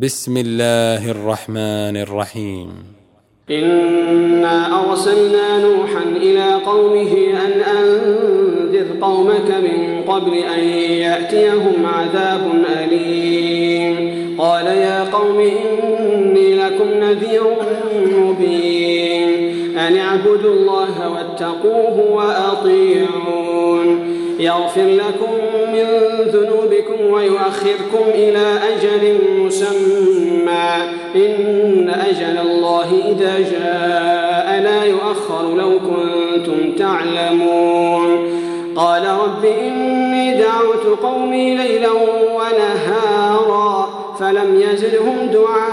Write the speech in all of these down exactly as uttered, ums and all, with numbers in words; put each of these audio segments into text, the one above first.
بسم الله الرحمن الرحيم. إنا أرسلنا نوحا إلى قومه أن أنذر قومك من قبل أن يأتيهم عذاب أليم. قال يا قوم إني لكم نذير مبين أن اعبدوا الله واتقوه وأطيعون يغفر لكم من ذنوبكم ويؤخركم إلى أجل مسمى إن أجل الله إذا جاء لا يؤخر لو كنتم تعلمون. قال رب إني دعوت قومي ليلا ونهارا فلم يزدهم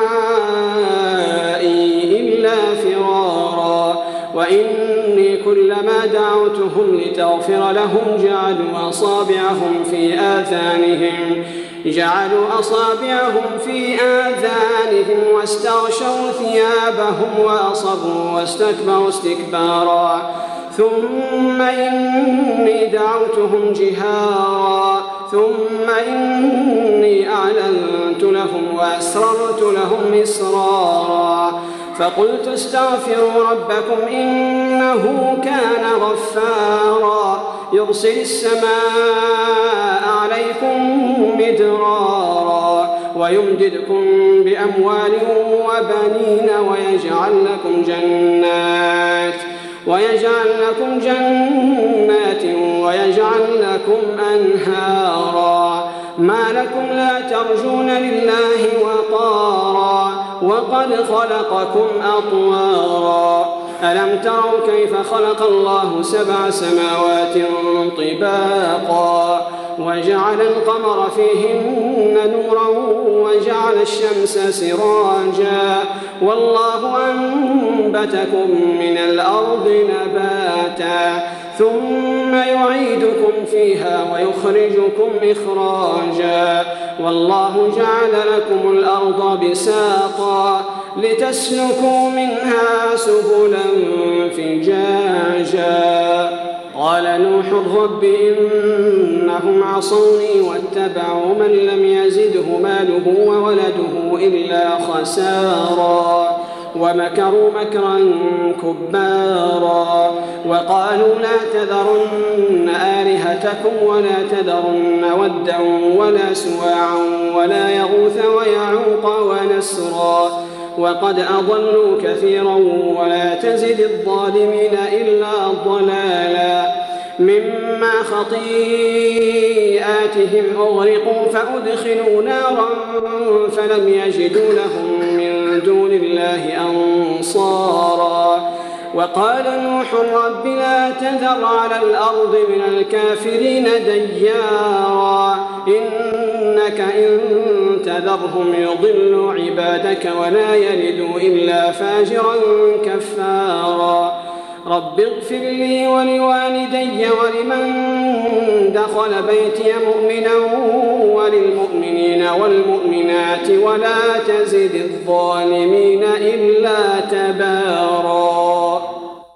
دعائي إلا فرارا وإني كلما دعوتهم لتغفر لهم جعلوا أصابعهم في آذانهم جعلوا أصابعهم في آذانهم واستغشوا ثيابهم وأصروا واستكبروا استكبارا ثم إني دعوتهم جهارا ثم إني أعلنت لهم وأسررت لهم إسرارا فقلت استغفروا ربكم إنه كان غفارا يرسل السماء عليكم مدرارا ويمددكم بأموال وبنين ويجعل لكم جنات ويجعل لكم جنات ويجعل لكم أنهارا ما لكم لا ترجون لله وقارا وقد خلقكم أطوارا ألم تروا كيف خلق الله سبع سماوات طباقا وجعل القمر فيهن نورا وجعل الشمس سراجا والله أنبتكم من الأرض نباتا ثم يعيدكم فيها ويخرجكم إخراجا والله جعل لكم الأرض بساطا لتسلكوا منها سبلا فجاجا. قال نوح رب إنهم عصوني واتبعوا من لم يزده ماله وولده إلا خسارا ومكروا مكرا كبارا وقالوا لا تذرن آلهتكم ولا تذرن ودا ولا سواعا ولا يغوث ويعوق ونسرا وقد أضلوا كثيرا ولا تزد الظالمين إلا ضلالا مما خطيئاتهم أغرقوا فأدخلوا نارا فلم يجدوا لهم من دون الله أنصارا وقال نوح رب لا تذر على الأرض من الكافرين ديارا إنك إن تذرهم يضلوا عبادك ولا يلدوا إلا فاجرا كفارا رب اغفر لي ولوالدي ولمن دخل بيتي مؤمنا وللمؤمنين والمؤمنات ولا تزد الظالمين إلا تبارا.